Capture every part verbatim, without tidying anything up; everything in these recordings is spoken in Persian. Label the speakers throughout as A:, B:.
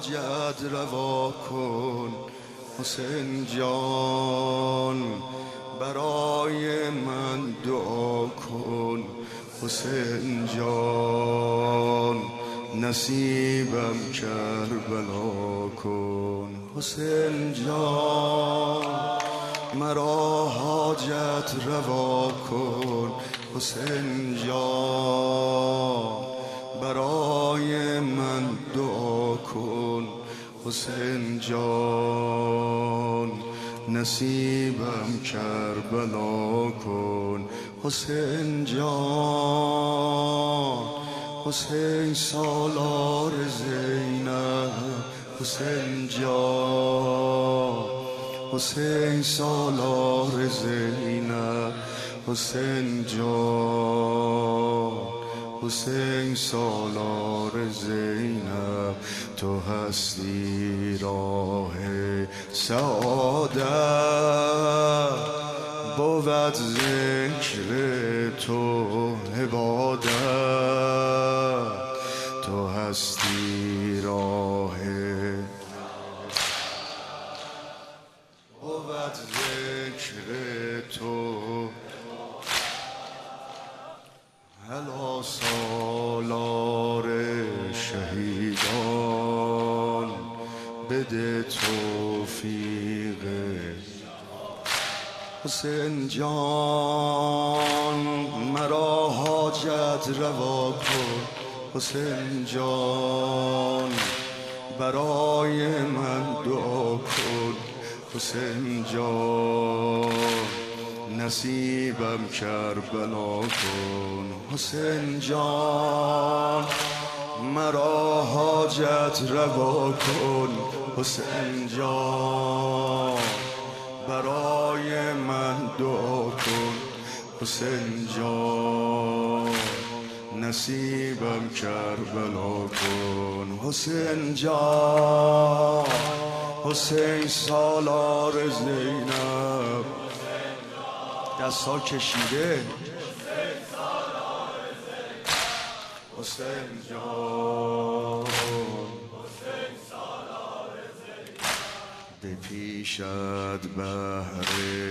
A: حاجت روا کن حسین جان، برای من دعا کن حسین جان، نصیبم کربلا کن حسین جان، مرا حاجت روا کن حسین جان، برای من دعا کن حسین جان، نصیبم کربلا کن حسین جان. حسین سالار زینب حسین جان، حسین سالار زینب حسین جان، حسین سالار زینب، تو هستی راه سعادت، بود ذکر تو عبادت، تو هستی راه بود ذکر تو. هلا سالار شهیدان، بده توفیق حسین جان، مرا حاجت روا کن حسین جان، برای من دعا کن حسین جان، نصیبم کربلا کن حسین جان، مرا حاجت روا کن حسین جان، برای من دعا کن حسین جان، نصیبم کربلا کن حسین جان. حسین سالار زینب، دستا کشیده حسین جان، به پیشت بهر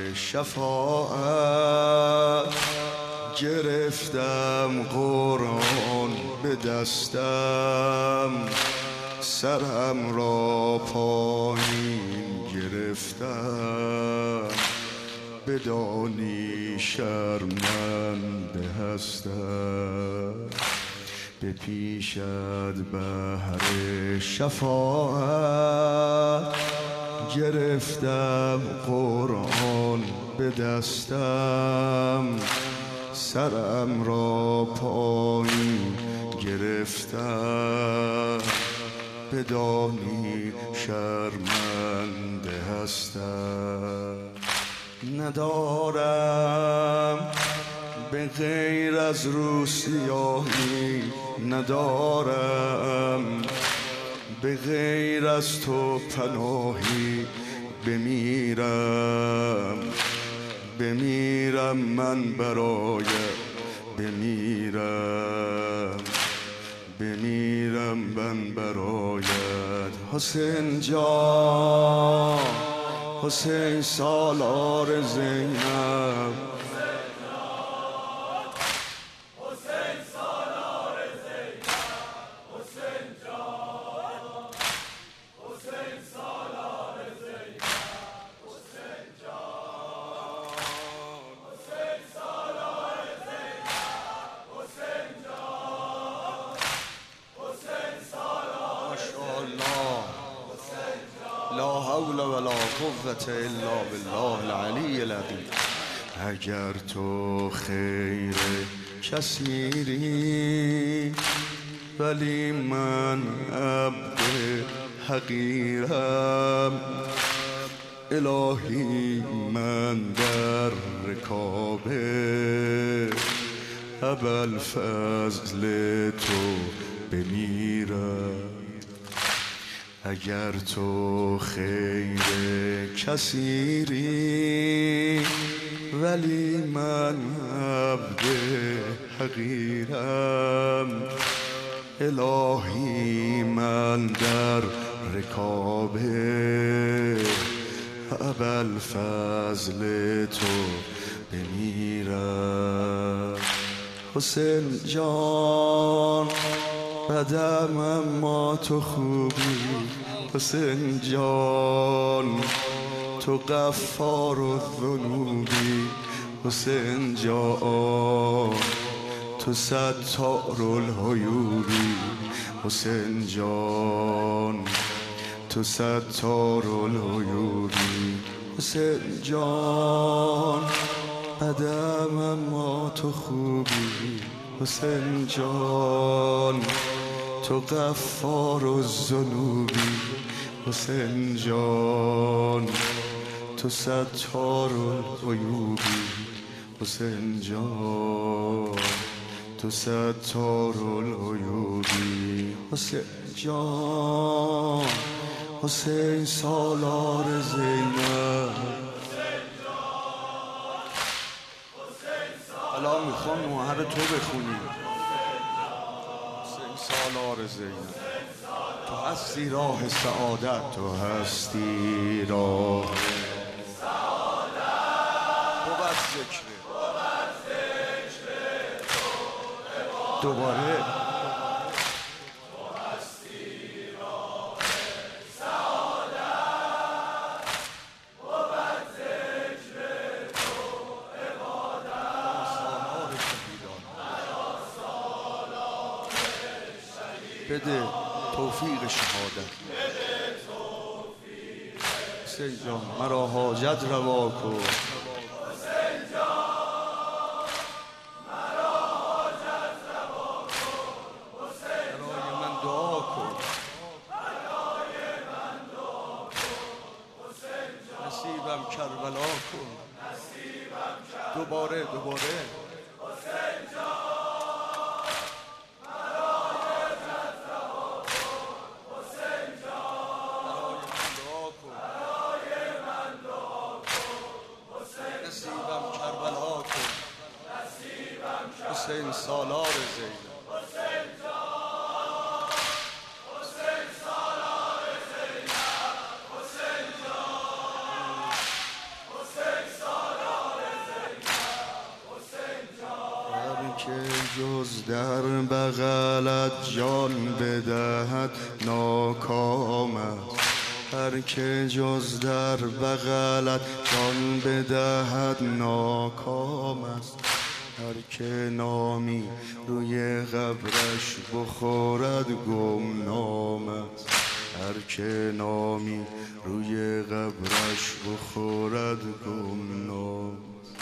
A: شفاعت، گرفتم قرآن به دستم، سرم را پایین گرفتم، بدانی شرمنده هستم. به پیشت بهر شفاعت، گرفتم قرآن به دستم، سرم را پایین گرفتم، بدانی شرمنده هستم. ندارم به غیر از روسیاهی، ندارم به غیر از تو پناهی، بمیرم بمیرم من برای بمیرم بمیرم من برایت حسین جان. حسین سالار زینب، لا حول ولا قوة الا بالله العلی العظیم. اگر تو خیر کثیری، ولی من عبد حقیرم، الهی من در رکاب ابوالفضل تو بمیرم. اگر تو خیر کثیری، ولی من عبد حقیرم، الهی من در رکابه ابوالفضل تو بمیرم. حسین جان بدم اما تو خوبی، حسین جان تو غفار الذنوبی، حسین جان تو ستار العیوبی، حسین جان تو ستار العیوبی. حسین جان قدم اما تو خوبی، حسین جان تو غفار الذنوبی، حسین جان تو ستار العیوبی، حسین جان تو ستار العیوبی. حسین جان حسین سالار زینب. الان میخوام نوحر تو بخونی. حسین سالار زینب. تو هستی راه سعادت، تو هستی راه سعادت. بود ذکره دوباره بده توفیق شهادت. حسین جان مرا حاجت روا کن، حسین جان مرا حاجت روا کن، حسین برای من دعا کن، برای من دعا کن، حسین جان نصیبم کربلا کن، نصیبم کربلا. دوباره دوباره حسین جان حسین سالار زینب. حسین جان حسین سالار زینب. حسین جان حسین سالار زینب. حسین جان هر که جز در بغلت جان بدهد ناکام است، هر که جز در بغلت جان بدهد ناکام است، هر که نامی روی قبرش بخورد گمنام است، هر که نامی روی قبرش بخورد گمنام است،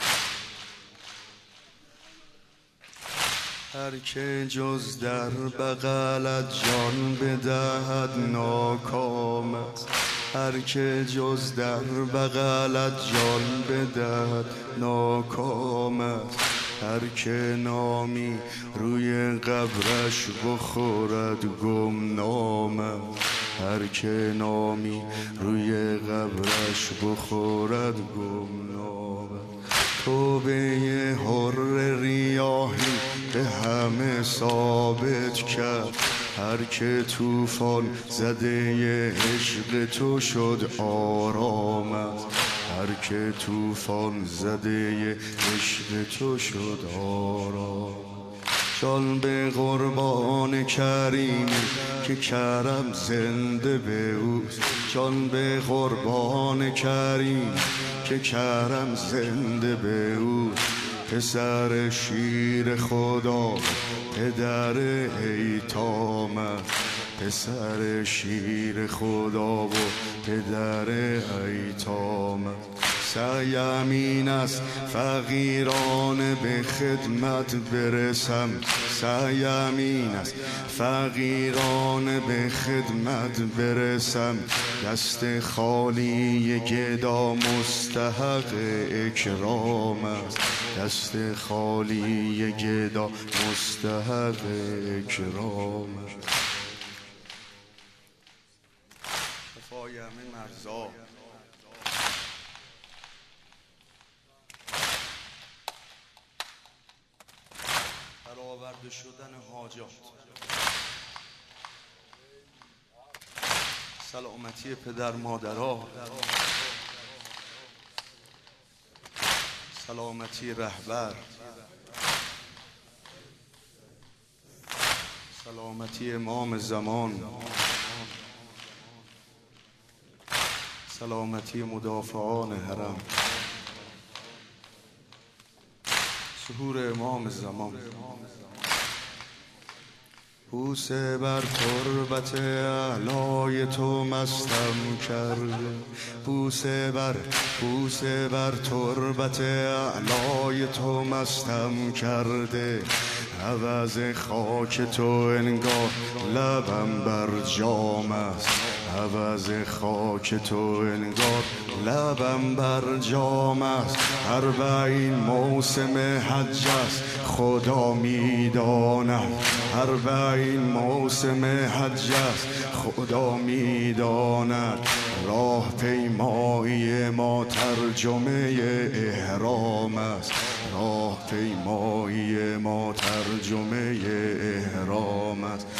A: هر که جز در بغلت جان بدهد ناکام است، هر که جز در بغلت جان بدهد ناکام است، هر که نامی روی قبرش بخورد گمنام است، هر که نامی روی قبرش بخورد گمنام است. توبه حر ریاحی به همه ثابت کرد، هر که طوفان زده عشق تو شد آرام است، هر که طوفان زده عشق تو شد آرام. جان به قربان کریمی که کرم زنده به اوست، جان به قربان کریم که کرم زنده به اوست. پسر شیر خدا پدر ایتام است، پسر شیر خدا و پدر ایتام است. سعیم این است فقیران به خدمت برسم، سعیم این است فقیران به خدمت برسم. دست خالی گدا مستحق اکرام است، دست خالی گدا مستحق اکرام است. شفای همه مرزا. برآورده شدن حاجات. سلامتی پدر مادرها، سلامتی رهبر، سلامتی امام زمان، سلامتی مدافعان حرم، ظهور امام زمان. بوسه بر تربت اعلای تو مستم کرده، بوسه بر بوسه بر تربت اعلای تو مستم کرده، عوض خاک تو انگار لبم بر جام است، عوض خاک تو انگار لبم بر جام است. اربعین موسم حج است خدا میداند، اربعین موسم حج است خدا میداند. راه پیمایی ما ترجمه احرام است، راه پیمایی ما ترجمه احرام است.